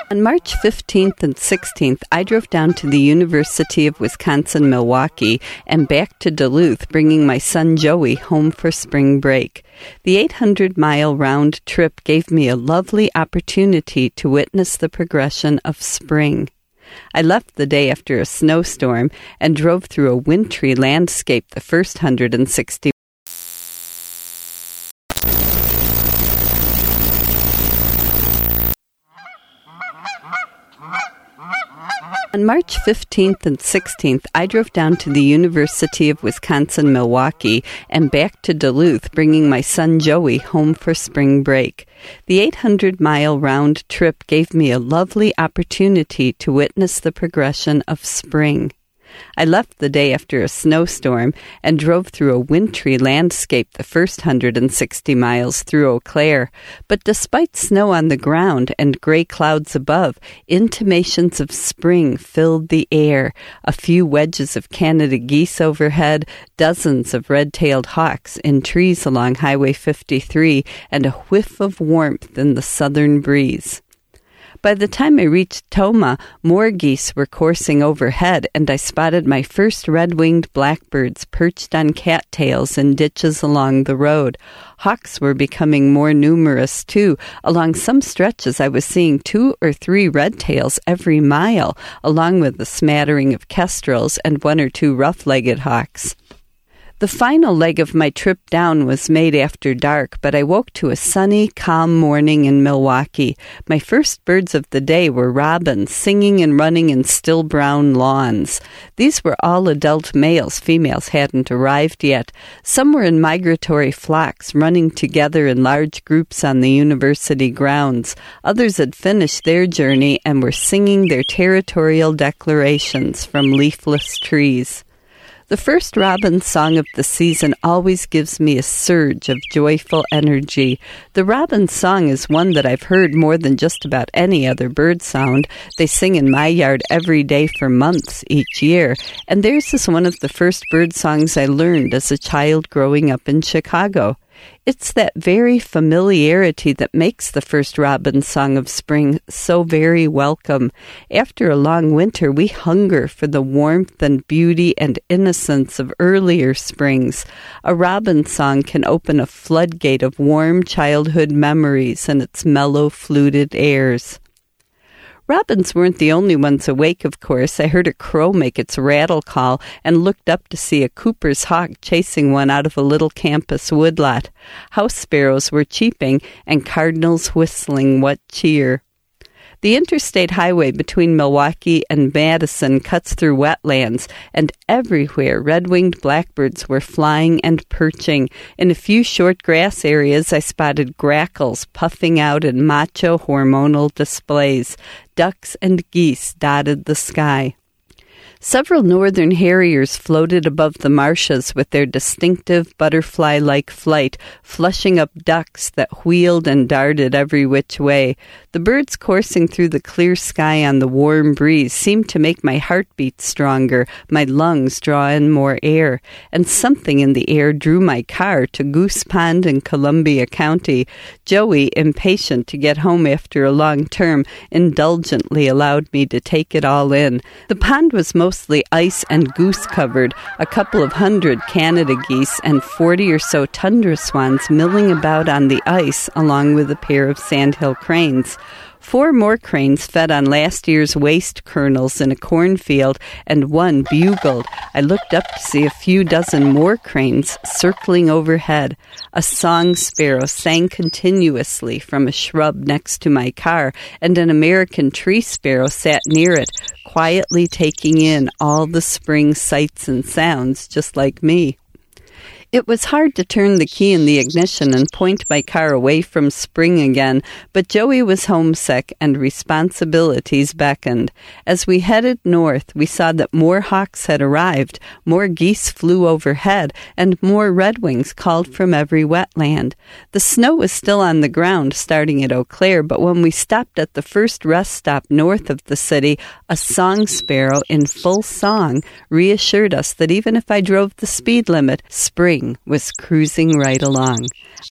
On March 15th and 16th, I drove down to the University of Wisconsin-Milwaukee and back to Duluth, bringing my son Joey home for spring break. The 800-mile round trip gave me a lovely opportunity to witness the progression of spring. I left the day after a snowstorm and drove through a wintry landscape the first 160 On March 15th and 16th, I drove down to the University of Wisconsin-Milwaukee and back to Duluth, bringing my son Joey home for spring break. The 800-mile round trip gave me a lovely opportunity to witness the progression of spring. I left the day after a snowstorm and drove through a wintry landscape the first 160 miles through Eau Claire. But despite snow on the ground and gray clouds above, intimations of spring filled the air. A few wedges of Canada geese overhead, dozens of red-tailed hawks in trees along Highway 53, and a whiff of warmth in the southern breeze. By the time I reached Tomah, more geese were coursing overhead, and I spotted my first red-winged blackbirds perched on cattails in ditches along the road. Hawks were becoming more numerous, too. Along some stretches, I was seeing 2 or 3 red-tails every mile, along with a smattering of kestrels and 1 or 2 rough-legged hawks. The final leg of my trip down was made after dark, but I woke to a sunny, calm morning in Milwaukee. My first birds of the day were robins, singing and running in still brown lawns. These were all adult males. Females hadn't arrived yet. Some were in migratory flocks, running together in large groups on the university grounds. Others had finished their journey and were singing their territorial declarations from leafless trees. The first robin song of the season always gives me a surge of joyful energy. The robin song is one that I've heard more than just about any other bird sound. They sing in my yard every day for months each year, and theirs is one of the first bird songs I learned as a child growing up in Chicago. It's that very familiarity that makes the first robin song of spring so very welcome. After a long winter, we hunger for the warmth and beauty and innocence of earlier springs. A robin song can open a floodgate of warm childhood memories and its mellow fluted airs. Robins weren't the only ones awake, of course. I heard a crow make its rattle call and looked up to see a Cooper's hawk chasing one out of a little campus woodlot. House sparrows were cheeping and cardinals whistling what cheer. The interstate highway between Milwaukee and Madison cuts through wetlands, and everywhere red-winged blackbirds were flying and perching. In a few short grass areas, I spotted grackles puffing out in macho hormonal displays. Ducks and geese dotted the sky. Several northern harriers floated above the marshes with their distinctive butterfly-like flight, flushing up ducks that wheeled and darted every which way. The birds coursing through the clear sky on the warm breeze seemed to make my heart beat stronger, my lungs draw in more air, and something in the air drew my car to Goose Pond in Columbia County. Joey, impatient to get home after a long term, indulgently allowed me to take it all in. The pond was mostly ice and goose covered, a couple of 100 Canada geese and 40 or so tundra swans milling about on the ice along with a pair of sandhill cranes. 4 more cranes fed on last year's waste kernels in a cornfield, and one bugled. I looked up to see a few dozen more cranes circling overhead. A song sparrow sang continuously from a shrub next to my car, and an American tree sparrow sat near it, quietly taking in all the spring sights and sounds, just like me. It was hard to turn the key in the ignition and point my car away from spring again, but Joey was homesick and responsibilities beckoned. As we headed north, we saw that more hawks had arrived, more geese flew overhead, and more redwings called from every wetland. The snow was still on the ground starting at Eau Claire, but when we stopped at the first rest stop north of the city, a song sparrow in full song reassured us that even if I drove the speed limit, spring was cruising right along.